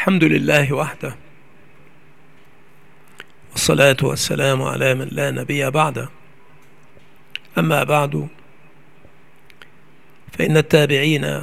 الحمد لله وحده، والصلاة والسلام على من لا نبي بعده. أما بعد، فإن التابعين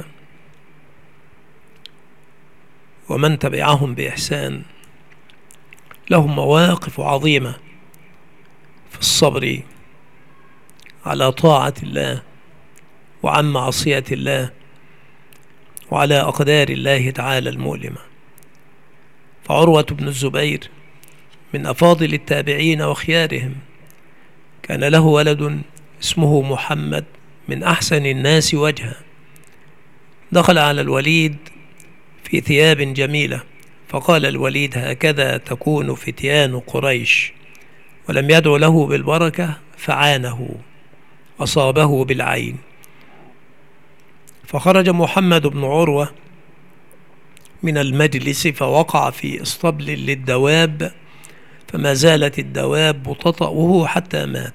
ومن تبعهم بإحسان لهم مواقف عظيمة في الصبر على طاعة الله وعن معصية الله وعلى أقدار الله تعالى المؤلمة. فعروة بن الزبير من أفاضل التابعين وخيارهم، كان له ولد اسمه محمد من أحسن الناس وجها. دخل على الوليد في ثياب جميلة، فقال الوليد: هكذا تكون فتيان قريش. ولم يدع له بالبركة فعانه، أصابه بالعين. فخرج محمد بن عروة من المجلس فوقع في اسطبل للدواب، فما زالت الدواب تطأه حتى مات.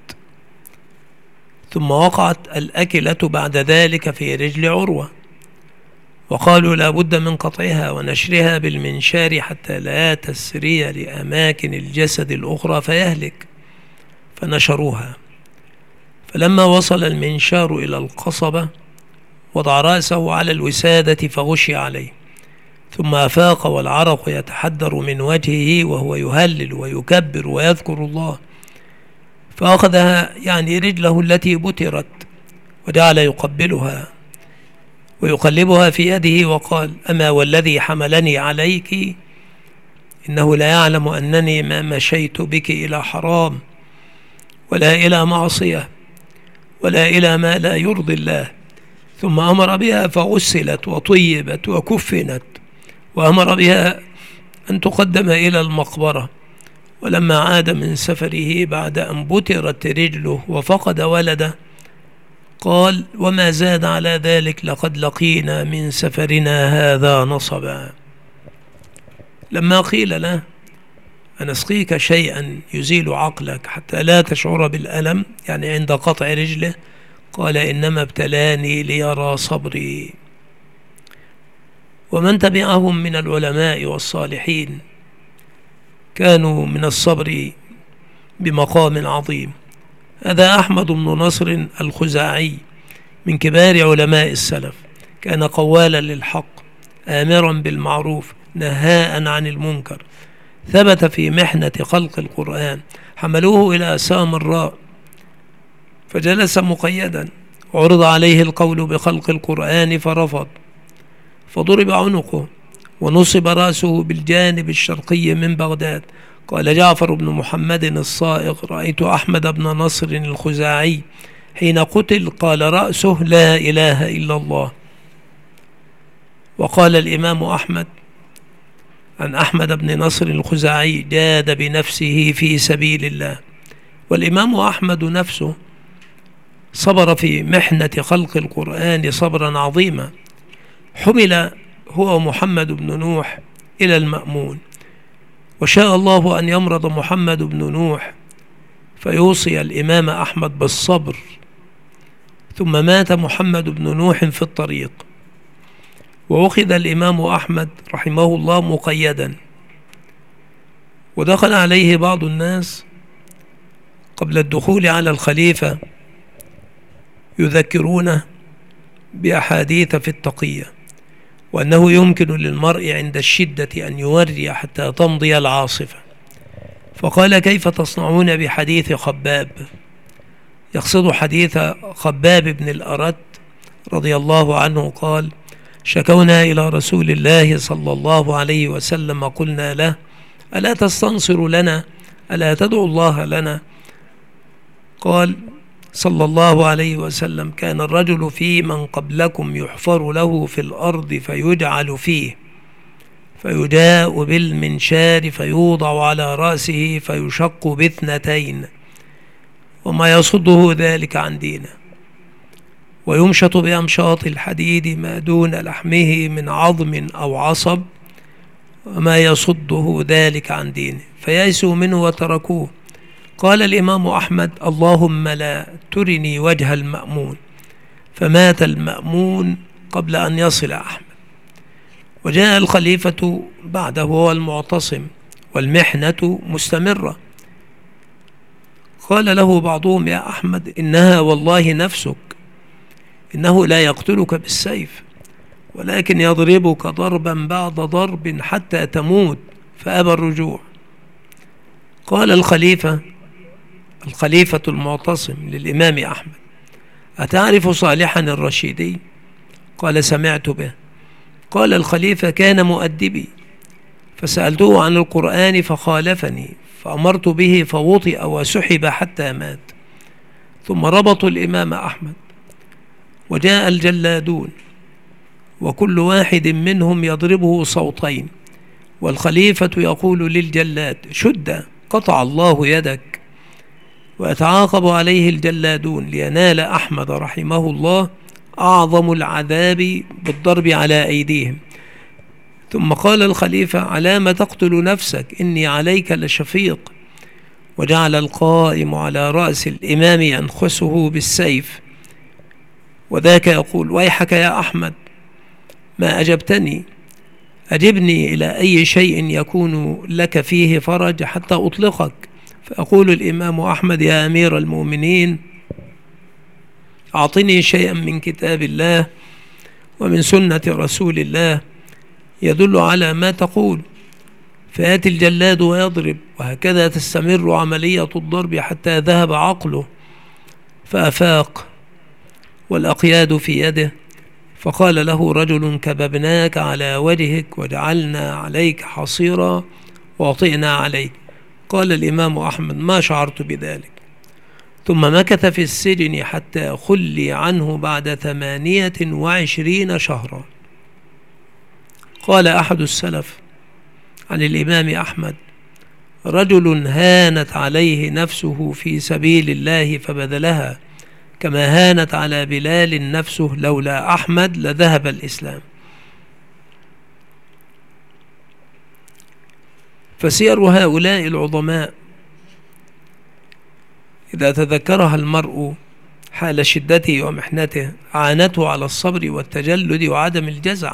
ثم وقعت الأكلة بعد ذلك في رجل عروة، وقالوا لا بد من قطعها ونشرها بالمنشار حتى لا تسري لأماكن الجسد الأخرى فيهلك. فنشروها، فلما وصل المنشار إلى القصبة وضع رأسه على الوسادة فغشي عليه، ثم أفاق والعرق يتحدر من وجهه وهو يهلل ويكبر ويذكر الله. فأخذها يعني رجله التي بترت وجعل يقبلها ويقلبها في يده وقال: أما والذي حملني عليك إنه لا يعلم أنني ما مشيت بك إلى حرام ولا إلى معصية ولا إلى ما لا يرضي الله. ثم أمر بها فغسلت وطيبت وكفنت، وأمر بها أن تقدم إلى المقبرة. ولما عاد من سفره بعد أن بترت رجله وفقد ولده قال: وما زاد على ذلك، لقد لقينا من سفرنا هذا نصبا. لما قيل له: أنسقيك شيئا يزيل عقلك حتى لا تشعر بالألم، يعني عند قطع رجله، قال: إنما ابتلاني ليرى صبري. ومن تبعهم من العلماء والصالحين كانوا من الصبر بمقام عظيم. هذا أحمد بن نصر الخزاعي من كبار علماء السلف، كان قوالا للحق، آمرا بالمعروف، نهاء عن المنكر. ثبت في محنة خلق القرآن، حملوه إلى سامراء فجلس مقيدا، عرض عليه القول بخلق القرآن فرفض، فضرب عنقه ونصب رأسه بالجانب الشرقي من بغداد. قال جعفر بن محمد الصائغ: رأيت أحمد بن نصر الخزاعي حين قتل قال رأسه: لا إله إلا الله. وقال الإمام أحمد عن أحمد بن نصر الخزاعي: جاد بنفسه في سبيل الله. والإمام أحمد نفسه صبر في محنة خلق القرآن صبرا عظيما. حمل هو محمد بن نوح إلى المأمون، وشاء الله أن يمرض محمد بن نوح فيوصي الإمام أحمد بالصبر، ثم مات محمد بن نوح في الطريق. وأخذ الإمام أحمد رحمه الله مقيدا، ودخل عليه بعض الناس قبل الدخول على الخليفة يذكرونه بأحاديث في التقية، وأنه يمكن للمرء عند الشدة أن يوري حتى تمضي العاصفة. فقال: كيف تصنعون بحديث خباب؟ يقصد حديث خباب بن الأرت رضي الله عنه. قال: شكونا إلى رسول الله صلى الله عليه وسلم، قلنا له: ألا تستنصر لنا؟ ألا تدعو الله لنا؟ قال صلى الله عليه وسلم: كان الرجل في من قبلكم يحفر له في الأرض فيجعل فيه، فيجاء بالمنشار فيوضع على رأسه فيشق باثنتين، وما يصده ذلك عن دينه، ويمشط بأمشاط الحديد ما دون لحمه من عظم أو عصب، وما يصده ذلك عن دينه، فيأسوا منه وتركوه. قال الإمام أحمد: اللهم لا ترني وجه المأمون. فمات المأمون قبل أن يصل أحمد. وجاء الخليفة بعده هو المعتصم والمحنة مستمرة. قال له بعضهم: يا أحمد، إنها والله نفسك، إنه لا يقتلك بالسيف، ولكن يضربك ضربا بعد ضرب حتى تموت، فأبى الرجوع. قال الخليفة المعتصم للإمام أحمد: أتعرف صالحا الرشيدي؟ قال: سمعت به. قال الخليفة: كان مؤدبي، فسألته عن القرآن فخالفني، فأمرت به فوطئ وسحب حتى مات. ثم ربطوا الإمام أحمد، وجاء الجلادون، وكل واحد منهم يضربه صوتين، والخليفة يقول للجلاد: شد، قطع الله يدك. ويتعاقب عليه الجلادون لينال أحمد رحمه الله أعظم العذاب بالضرب على أيديهم. ثم قال الخليفة: على ما تقتل نفسك؟ إني عليك لشفيق. وجعل القائم على رأس الإمام ينخسه بالسيف، وذاك يقول: ويحك يا أحمد، ما أجبتني، أجبني إلى أي شيء يكون لك فيه فرج حتى أطلقك. فأقول الإمام أحمد: يا أمير المؤمنين، أعطني شيئا من كتاب الله ومن سنة رسول الله يدل على ما تقول. فيأتي الجلاد ويضرب، وهكذا تستمر عملية الضرب حتى ذهب عقله، فأفاق والأقياد في يده. فقال له رجل: كببناك على وجهك وجعلنا عليك حصيرا ووطئنا عليك. قال الإمام أحمد: ما شعرت بذلك. ثم مكث في السجن حتى خلي عنه بعد 28 شهرا. قال أحد السلف عن الإمام أحمد: رجل هانت عليه نفسه في سبيل الله فبذلها، كما هانت على بلال نفسه لولا أحمد لذهب الإسلام. فسير هؤلاء العظماء إذا تذكرها المرء حال شدته ومحنته عانته على الصبر والتجلد وعدم الجزع.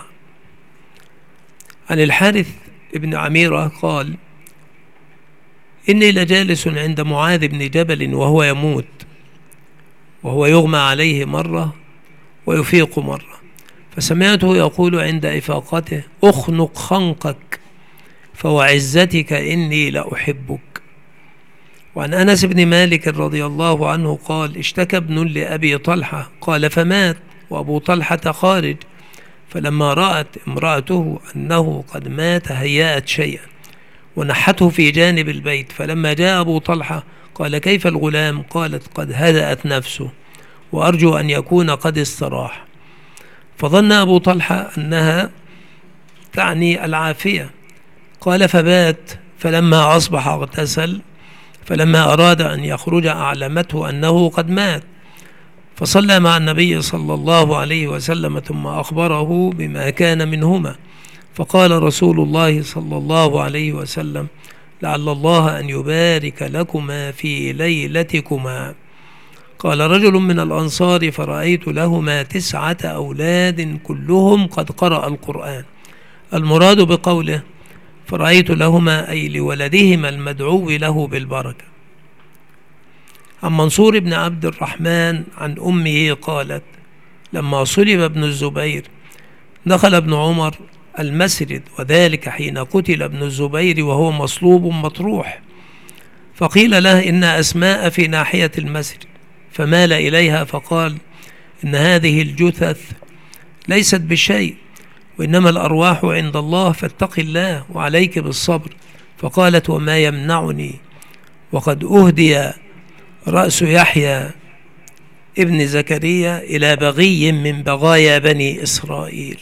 عن الحارث ابن عميرة قال: إني لجالس عند معاذ بن جبل وهو يموت، وهو يغمى عليه مرة ويفيق مرة، فسمعته يقول عند إفاقته: أخنق خنقك، فوعزتك إني لأحبك. وعن أنس بن مالك رضي الله عنه قال: اشتكى ابن لأبي طلحة، قال: فمات وأبو طلحة خارج، فلما رأت امرأته أنه قد مات هيأت شيئا ونحته في جانب البيت، فلما جاء أبو طلحة قال: كيف الغلام؟ قالت: قد هدأت نفسه، وأرجو أن يكون قد استراح. فظن أبو طلحة أنها تعني العافية، قال: فبات، فلما أصبح اغتسل، فلما أراد أن يخرج أعلمته أنه قد مات، فصلى مع النبي صلى الله عليه وسلم ثم أخبره بما كان منهما. فقال رسول الله صلى الله عليه وسلم: لعل الله أن يبارك لكما في ليلتكما. قال رجل من الأنصار: فرأيت لهما 9 أولاد كلهم قد قرأ القرآن. المراد بقوله فرأيت لهما أي لولدهما المدعو له بالبركة. عن منصور بن عبد الرحمن عن أمه قالت: لما صلب ابن الزبير دخل ابن عمر المسجد، وذلك حين قتل ابن الزبير وهو مصلوب مطروح، فقيل له: إن أسماء في ناحية المسجد، فمال إليها فقال: إن هذه الجثث ليست بشيء، وإنما الأرواح عند الله، فاتق الله وعليك بالصبر. فقالت: وما يمنعني وقد أهدي رأس يحيى ابن زكريا إلى بغي من بغايا بني إسرائيل.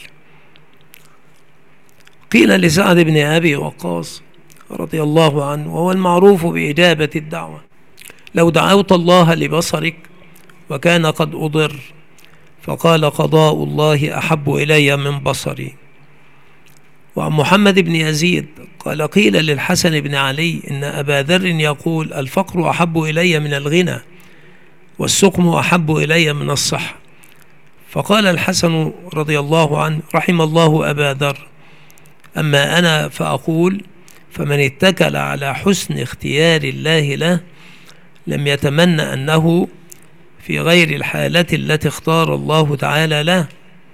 قيل لسعد بن أبي وقاص رضي الله عنه، وهو المعروف بإجابة الدعوة: لو دعوت الله لبصرك وكان قد أضر، فقال: قضاء الله أحب إلي من بصري. وعن محمد بن يزيد قال: قيل للحسن بن علي: إن أبا ذر يقول: الفقر أحب إلي من الغنى، والسقم أحب إلي من الصحة. فقال الحسن رضي الله عنه: رحم الله أبا ذر، أما أنا فأقول: فمن اتكل على حسن اختيار الله له لم يتمنى أنه في غير الحالة التي اختار الله تعالى له،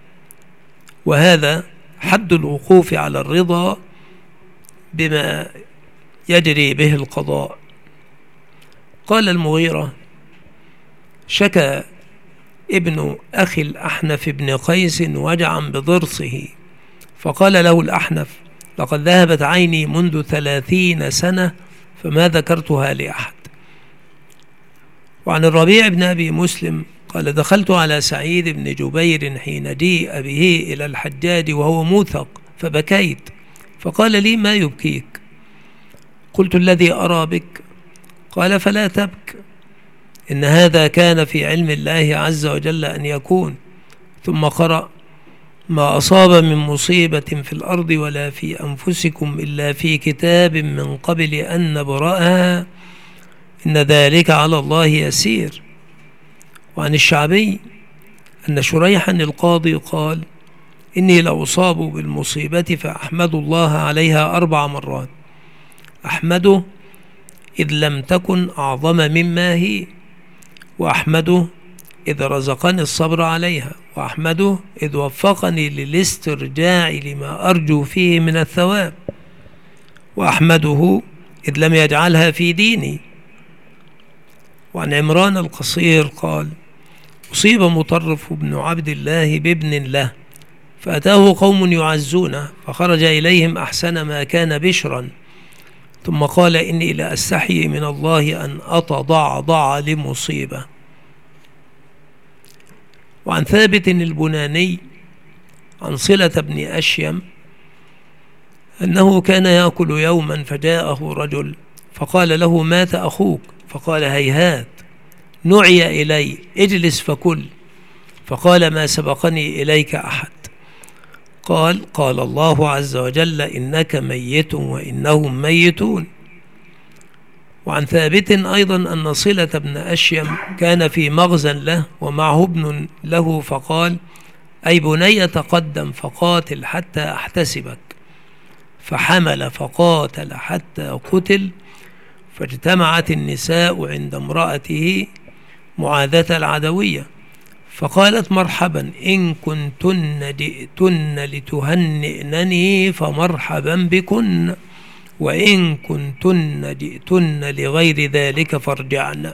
وهذا حد الوقوف على الرضا بما يجري به القضاء. قال المغيرة: شكى ابن أخي الأحنف بن قيس وجعا بضرسه، فقال له الأحنف: لقد ذهبت عيني منذ 30 سنة فما ذكرتها لأحد. وعن الربيع بن أبي مسلم قال: دخلت على سعيد بن جبير حين جيء به إلى الحجاج وهو موثق فبكيت، فقال لي: ما يبكيك؟ قلت: الذي أرى بك. قال: فلا تبك، إن هذا كان في علم الله عز وجل أن يكون. ثم قرأ: ما أصاب من مصيبة في الأرض ولا في أنفسكم إلا في كتاب من قبل أن نبرأها إن ذلك على الله يسير. وعن الشعبي أن شريحا القاضي قال: إني لأصاب بالمصيبة فأحمد الله عليها 4 مرات، أحمده إذ لم تكن أعظم مما هي، وأحمده إذ رزقني الصبر عليها، وأحمده إذ وفقني للاسترجاع لما أرجو فيه من الثواب، وأحمده إذ لم يجعلها في ديني. وعن عمران القصير قال: أصيب مطرف بن عبد الله بابن له، فأتاه قوم يعزونه فخرج إليهم أحسن ما كان بشرا، ثم قال: إني لأستحي من الله أن أتضعضع لمصيبة. وعن ثابت البناني عن صلة بن أشيم أنه كان يأكل يوما فجاءه رجل فقال له: مات أخوك؟ فقال: هيهات، نعي إلي، اجلس فكل. فقال: ما سبقني إليك أحد. قال الله عز وجل: إنك ميت وإنهم ميتون. وعن ثابت أيضا أن صلة بن أشيم كان في مغزى له ومعه ابن له، فقال: أي بني تقدم فقاتل حتى أحتسبك. فحمل فقاتل حتى قتل، فاجتمعت النساء عند امرأته معاذة العدوية فقالت: مرحبا، إن كنتن جئتن لتهنئنني فمرحبا بكن، وإن كنتن جئتن لغير ذلك فارجعن.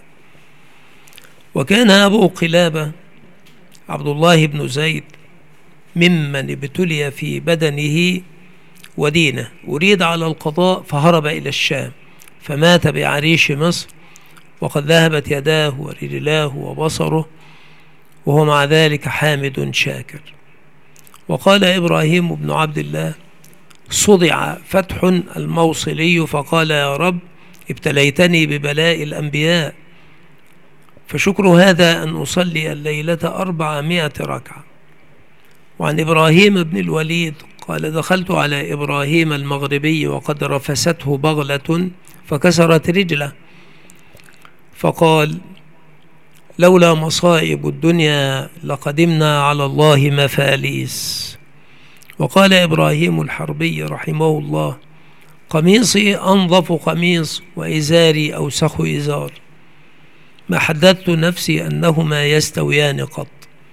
وكان أبو قلابة عبد الله بن زيد ممن ابتلي في بدنه ودينه، أريد على القضاء فهرب إلى الشام فمات بعريش مصر، وقد ذهبت يداه ورجلاه وبصره، وهو مع ذلك حامد شاكر. وقال إبراهيم بن عبد الله: صدع فتح الموصلي فقال: يا رب، ابتليتني ببلاء الأنبياء، فشكر هذا أن أصلي الليلة 400 ركعة. وعن إبراهيم بن الوليد قال: دخلت على إبراهيم المغربي وقد رفسته بغلة فكسرت رجله، فقال: لولا مصائب الدنيا لقدمنا على الله مفاليس. وقال إبراهيم الحربي رحمه الله: قميصي أنظف قميص وإزاري أوسخ إزار، ما حدثت نفسي أنهما يستويان قط،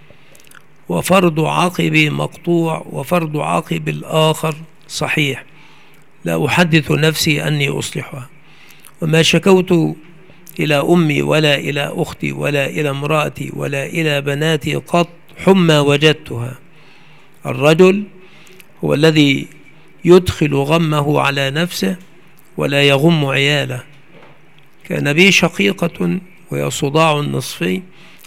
وفرد عقبي مقطوع وفرد عقب الآخر صحيح، لا أحدث نفسي أني أصلحها، وما شكوت إلى أمي ولا إلى أختي ولا إلى امرأتي ولا إلى بناتي قط حمى وجدتها. الرجل هو الذي يدخل غمه على نفسه ولا يغم عياله. كان بي شقيقة وهي صداع نصفي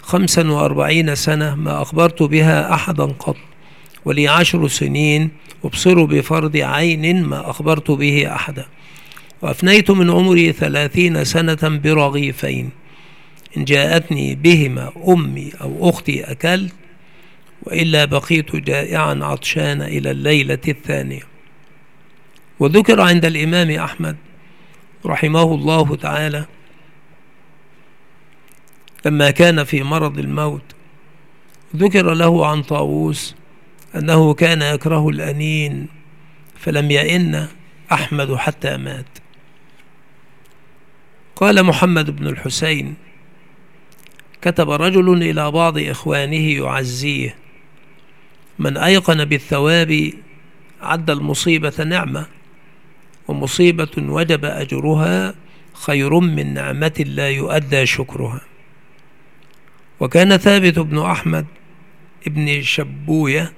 45 سنة ما أخبرت بها أحدا قط، ولي 10 سنين أبصر بفرض عين ما أخبرت به أحدا، وأفنيت من عمري 30 سنة برغيفين، إن جاءتني بهما أمي أو أختي أكلت، وإلا بقيت جائعا عطشان إلى الليلة الثانية. وذكر عند الإمام أحمد رحمه الله تعالى لما كان في مرض الموت، ذكر له عن طاووس أنه كان يكره الأنين فلم يئن أحمد حتى مات. قال محمد بن الحسين: كتب رجل إلى بعض إخوانه يعزيه: من أيقن بالثواب عد المصيبة نعمة، ومصيبة وجب أجرها خير من نعمة لا يؤدى شكرها. وكان ثابت بن أحمد ابن شبوية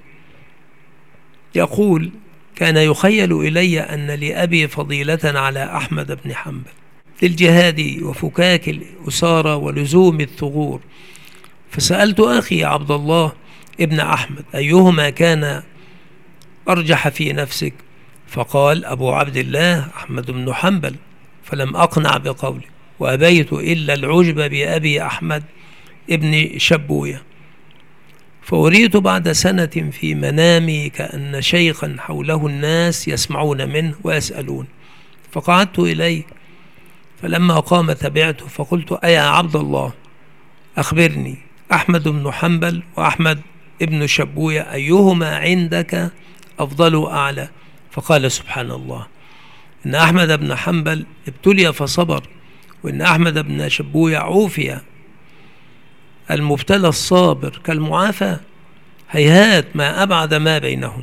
يقول: كان يخيل إلي أن لأبي فضيلة على أحمد بن حنبل للجهاد وفكاك الأسارة ولزوم الثغور، فسألت أخي عبد الله ابن أحمد أيهما كان أرجح في نفسك؟ فقال: أبو عبد الله أحمد بن حنبل. فلم أقنع بقوله، وأبيت إلا العجب بأبي أحمد ابن شبوية. فأريت بعد سنة في منامي كأن شيخا حوله الناس يسمعون منه ويسألون، فقعدت إليه، فلما قام تبعته، فقلت: أيا عبد الله، أخبرني، أحمد بن حنبل وأحمد ابن شبوية أيهما عندك أفضل وأعلى؟ فقال: سبحان الله، إن أحمد بن حنبل ابتلي فصبر، وإن أحمد بن شبوية عوفي. المبتلى الصابر كالمعافى، هيهات ما أبعد ما بينهما.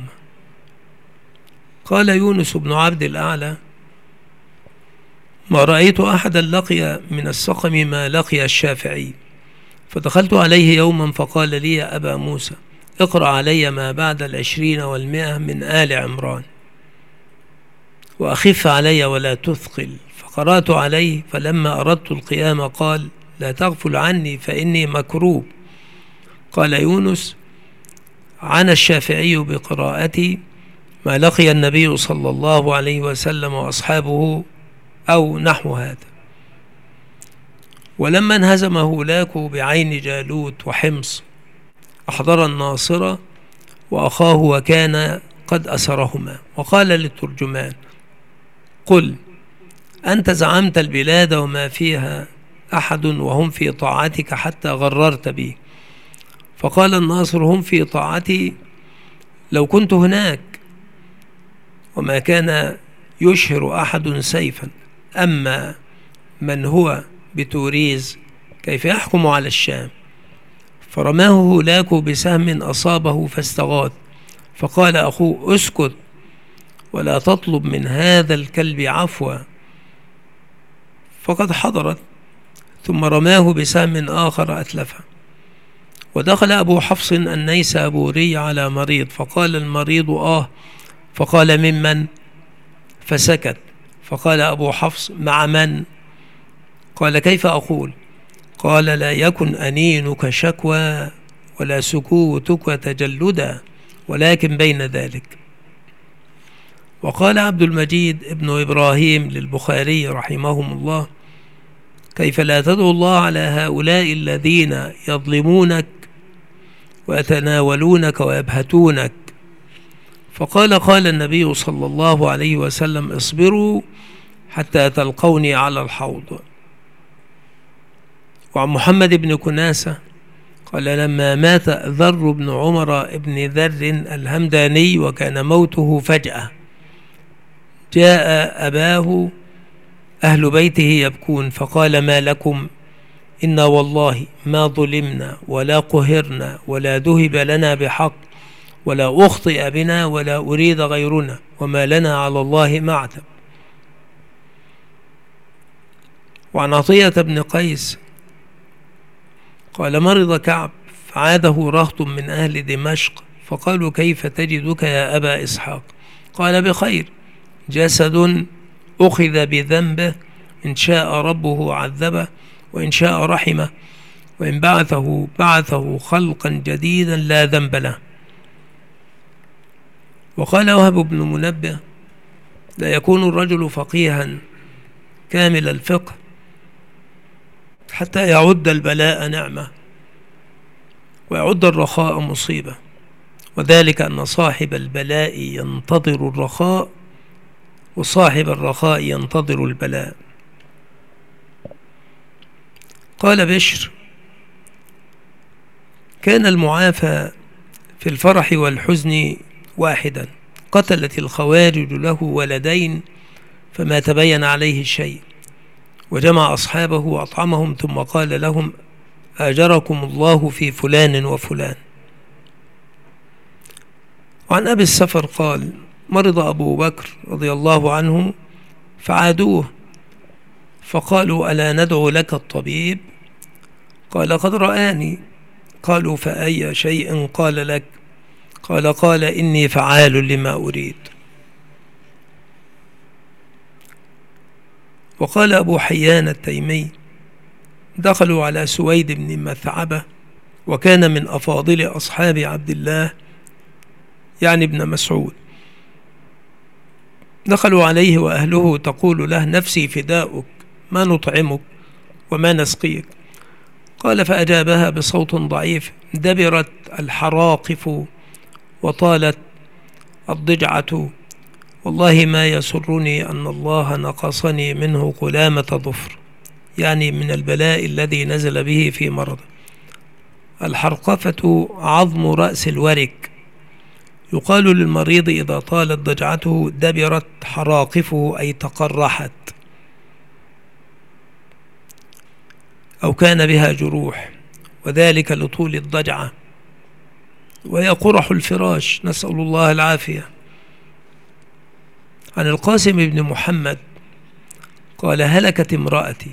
قال يونس بن عبد الأعلى: ما رأيت أحدا لقي من السقم ما لقي الشافعي، فدخلت عليه يوما فقال لي: يا أبا موسى، اقرأ علي ما بعد 20 و100 من آل عمران، وأخف علي ولا تثقل. فقرأت عليه، فلما أردت القيام قال: لا تغفل عني فإني مكروب. قال يونس: عن الشافعي بقراءتي ما لقي النبي صلى الله عليه وسلم وأصحابه أو نحو هذا. ولما انهزم هولاك بعين جالوت وحمص، أحضر الناصرة وأخاه وكان قد أسرهما، وقال للترجمان: قل أنت زعمت البلاد وما فيها أحد وهم في طاعتك حتى غررت بي. فقال الناصر: هم في طاعتي لو كنت هناك، وما كان يشهر أحد سيفا، أما من هو بتوريز كيف يحكم على الشام؟ فرماه هولاك بسهم أصابه فاستغاث، فقال أخوه: اسكت ولا تطلب من هذا الكلب عفوا، فقد حضرت. ثم رماه بسهم آخر أتلفه. ودخل أبو حفص النيسابوري على مريض، فقال المريض: فقال: ممن؟ فسكت. فقال أبو حفص: مع من؟ قال: كيف أقول؟ قال: لا يكن أنينك شكوى ولا سكوتك تجلدا، ولكن بين ذلك. وقال عبد المجيد ابن إبراهيم للبخاري رحمهم الله: كيف لا تدعو الله على هؤلاء الذين يظلمونك ويتناولونك ويبهتونك؟ قال النبي صلى الله عليه وسلم: اصبروا حتى تلقوني على الحوض. وعن محمد بن كناسة قال: لما مات ذر بن عمر بن ذر الهمداني وكان موته فجأة، جاء أباه أهل بيته يبكون، فقال: ما لكم؟ إنا والله ما ظلمنا ولا قهرنا ولا ذهب لنا بحق ولا أخطئ بنا ولا أريد غيرنا، وما لنا على الله معتب. وعن عطية بن قيس قال: مرض كعب فعاده رهط من أهل دمشق، فقالوا: كيف تجدك يا أبا إسحاق؟ قال: بخير، جسد أخذ بذنبه، إن شاء ربه عذبه وإن شاء رحمه، وإن بعثه خلقا جديدا لا ذنب له. وقال وهب بن منبه: لا يكون الرجل فقيها كامل الفقه حتى يعد البلاء نعمة ويعد الرخاء مصيبة، وذلك أن صاحب البلاء ينتظر الرخاء وصاحب الرخاء ينتظر البلاء. قال بشر: كان المعافى في الفرح والحزن واحدا، قتلت الخوارج له ولدين فما تبين عليه شيء، وجمع أصحابه وأطعمهم ثم قال لهم: أجركم الله في فلان وفلان. وعن أبي السفر قال: مرض أبو بكر رضي الله عنه فعادوه فقالوا: ألا ندعو لك الطبيب؟ قال: قد رآني. قالوا: فأي شيء قال لك؟ قال: إني فعال لما أريد. وقال أبو حيان التيمي: دخلوا على سويد بن مثعبة، وكان من أفاضل أصحاب عبد الله يعني ابن مسعود. دخلوا عليه وأهله تقول له: نفسي فداؤك، ما نطعمك وما نسقيك. قال: فأجابها بصوت ضعيف: دبرت الحراقف وطالت الضجعة، والله ما يسرني أن الله نقصني منه قلامة ظفر، يعني من البلاء الذي نزل به في مرض. الحرقفة عظم رأس الورك، يقال للمريض إذا طالت ضجعته: دبرت حراقفه، أي تقرحت أو كان بها جروح، وذلك لطول الضجعة، وهي قرح الفراش، نسأل الله العافية. عن القاسم بن محمد قال: هلكت امرأتي،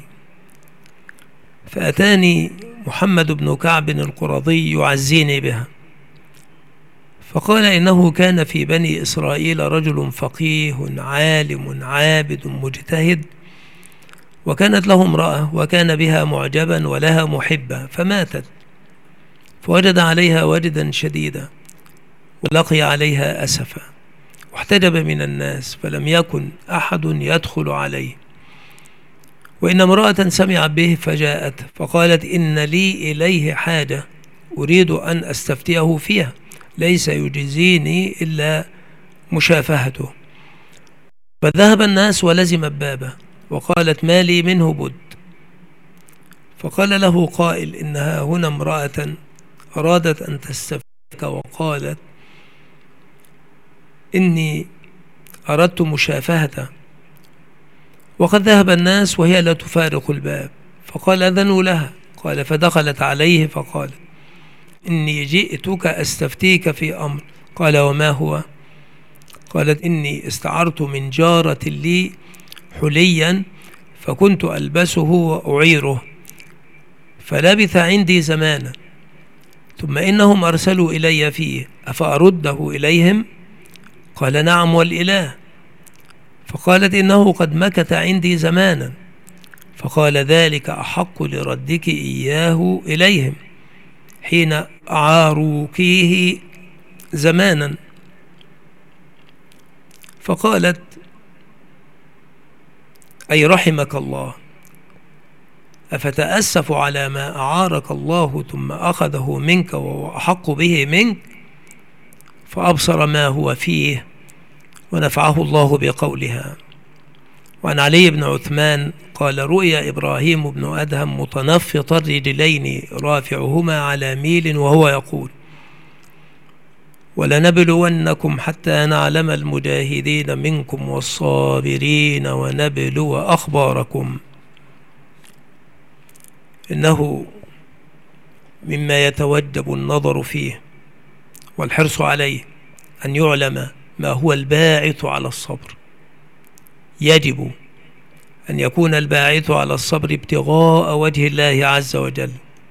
فأتاني محمد بن كعب القرظي يعزيني بها، فقال: إنه كان في بني إسرائيل رجل فقيه عالم عابد مجتهد، وكانت له امرأة وكان بها معجبا ولها محبة، فماتت، فوجد عليها وجدا شديدا ولقي عليها أسفا، واحتجب من الناس فلم يكن أحد يدخل عليه. وإن امرأة سمعت به فجاءت فقالت: إن لي إليه حاجة أريد أن أستفتيه فيها، ليس يجزيني إلا مشافهته. فذهب الناس ولزم بابه، وقالت: ما لي منه بد. فقال له قائل: إنها هنا امرأة أرادت أن تستفتيك، وقالت: إني أردت مشافهته، وقد ذهب الناس وهي لا تفارق الباب. فقال: أذنوا لها. قال: فدخلت عليه فقالت: إني جئتك أستفتيك في أمر. قال: وما هو؟ قالت: إني استعرت من جارة لي حليا فكنت ألبسه وأعيره، فلبث عندي زمانا، ثم إنهم أرسلوا إلي فيه، أفأرده إليهم؟ قال: نعم والإله. فقالت: إنه قد مكث عندي زمانا. فقال: ذلك أحق لردك إياه إليهم حين أعاروكيه زمانا. فقالت: أي رحمك الله، أفتأسف على ما أعارك الله ثم أخذه منك وهو أحق به منك؟ فأبصر ما هو فيه ونفعه الله بقولها. وعن علي بن عثمان قال: رؤيا إبراهيم بن أدهم متنفط الرجلين رافعهما على ميل وهو يقول: ولنبلونكم حتى نعلم المجاهدين منكم والصابرين ونبلو أخباركم. إنه مما يتوجب النظر فيه والحرص عليه أن يعلم ما هو الباعث على الصبر. يجب أن يكون الباعث على الصبر ابتغاء وجه الله عز وجل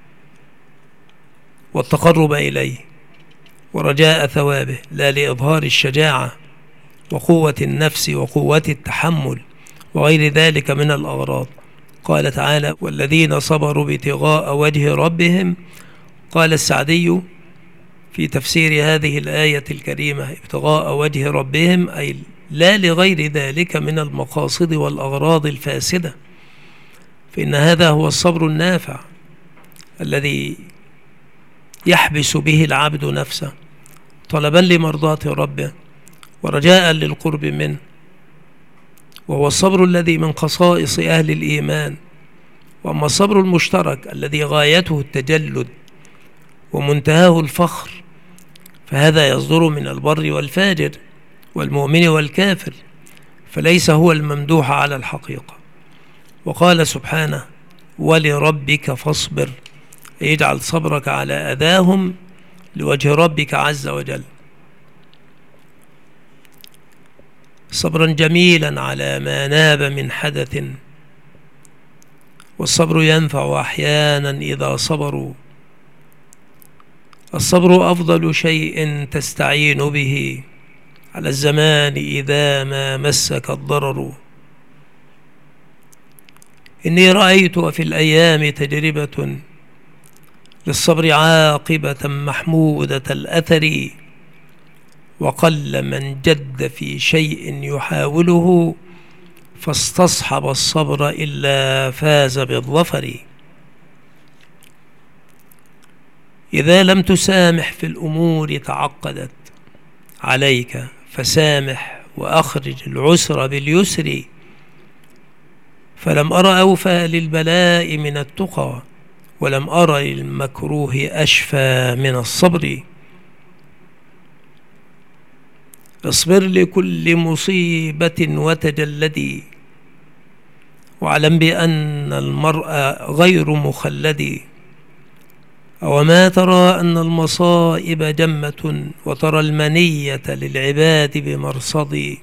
والتقرب إليه ورجاء ثوابه، لا لإظهار الشجاعة وقوة النفس وقوة التحمل وغير ذلك من الأغراض. قال تعالى: والذين صبروا ابتغاء وجه ربهم. قال السعدي في تفسير هذه الآية الكريمة: ابتغاء وجه ربهم أي لا لغير ذلك من المقاصد والأغراض الفاسدة، فإن هذا هو الصبر النافع الذي يحبس به العبد نفسه طلبا لمرضاة ربه ورجاء للقرب منه، وهو الصبر الذي من خصائص أهل الإيمان. وأما الصبر المشترك الذي غايته التجلد ومنتهاه الفخر، فهذا يصدر من البر والفاجر، والمؤمن والكافر، فليس هو الممدوح على الحقيقة. وقال سبحانه: ولربك فاصبر، اجعل صبرك على أذاهم لوجه ربك عز وجل، صبرا جميلا على ما ناب من حدث. والصبر ينفع أحيانا إذا صبروا. الصبر أفضل شيء تستعين به على الزمان إذا ما مسك الضرر. إني رأيت وفي الأيام تجربة للصبر عاقبة محمودة الأثر، وقل من جد في شيء يحاوله فاستصحب الصبر إلا فاز بالظفر. إذا لم تسامح في الأمور تعقدت عليك، فسامح وأخرج العسر باليسر. فلم أر أوفى للبلاء من التقى، ولم أر للمكروه أشفى من الصبر. اصبر لكل مصيبة وتجلدي، واعلم بأن المرء غير مخلد. أوما ترى أن المصائب جمة، وترى المنية للعباد بمرصد.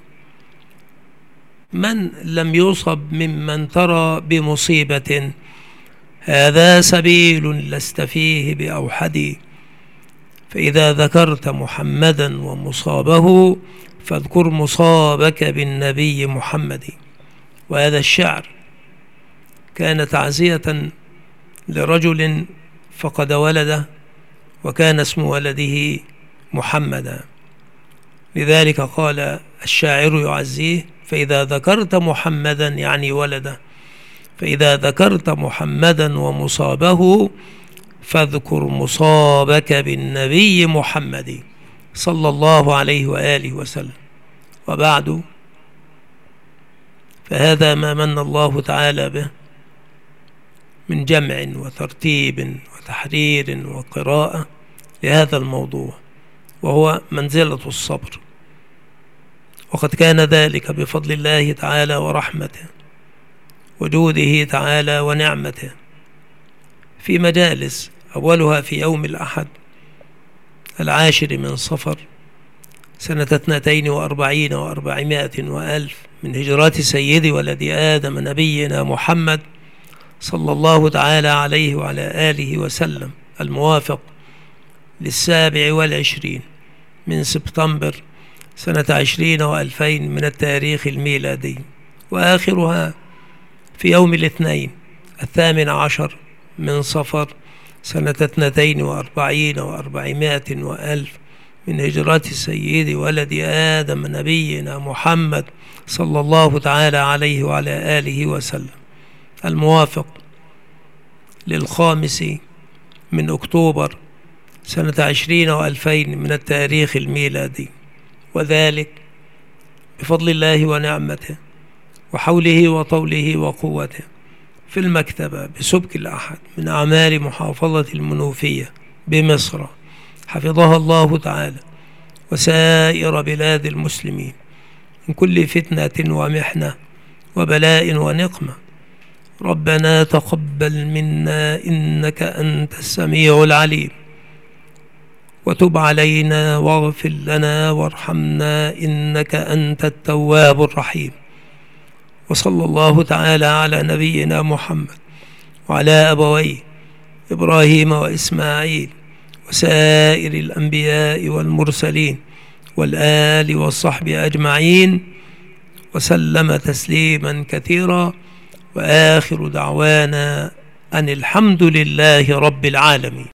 من لم يصب ممن ترى بمصيبة، هذا سبيل لست فيه بأوحد. فإذا ذكرت محمدا ومصابه، فاذكر مصابك بالنبي محمد. وهذا الشعر كان تعزية لرجل فقد ولده، وكان اسم ولده محمدا، لذلك قال الشاعر يعزيه: فإذا ذكرت محمدا، يعني ولده، فإذا ذكرت محمدا ومصابه فاذكر مصابك بالنبي محمد صلى الله عليه وآله وسلم. وبعد، فهذا ما من الله تعالى به من جمع وترتيب وتحرير وقراءة لهذا الموضوع، وهو منزلة الصبر. وقد كان ذلك بفضل الله تعالى ورحمته وجوده تعالى ونعمته في مجالس، أولها في يوم الأحد 10 من صفر سنة 42 و400 وألف من هجرات سيد ولد آدم نبينا محمد صلى الله تعالى عليه وعلى آله وسلم، الموافق 27 من سبتمبر سنة 20 و2000 من التاريخ الميلادي. وآخرها في يوم الاثنين 18 من صفر سنة 42 و400 وألف من هجرات السيد ولد آدم نبينا محمد صلى الله تعالى عليه وعلى آله وسلم، الموافق 5 من أكتوبر سنة 20 و2000 من التاريخ الميلادي. وذلك بفضل الله ونعمته وحوله وطوله وقوته في المكتبة بسبك الأحد من أعمال محافظة المنوفية بمصر، حفظها الله تعالى، وسائر بلاد المسلمين من كل فتنة ومحنة وبلاء ونقمة. ربنا تقبل منا إنك أنت السميع العليم، وتب علينا واغفر لنا وارحمنا إنك أنت التواب الرحيم. وصلى الله تعالى على نبينا محمد وعلى أبويه إبراهيم وإسماعيل وسائر الأنبياء والمرسلين والآل والصحب أجمعين، وسلم تسليما كثيرا. وآخر دعوانا أن الحمد لله رب العالمين.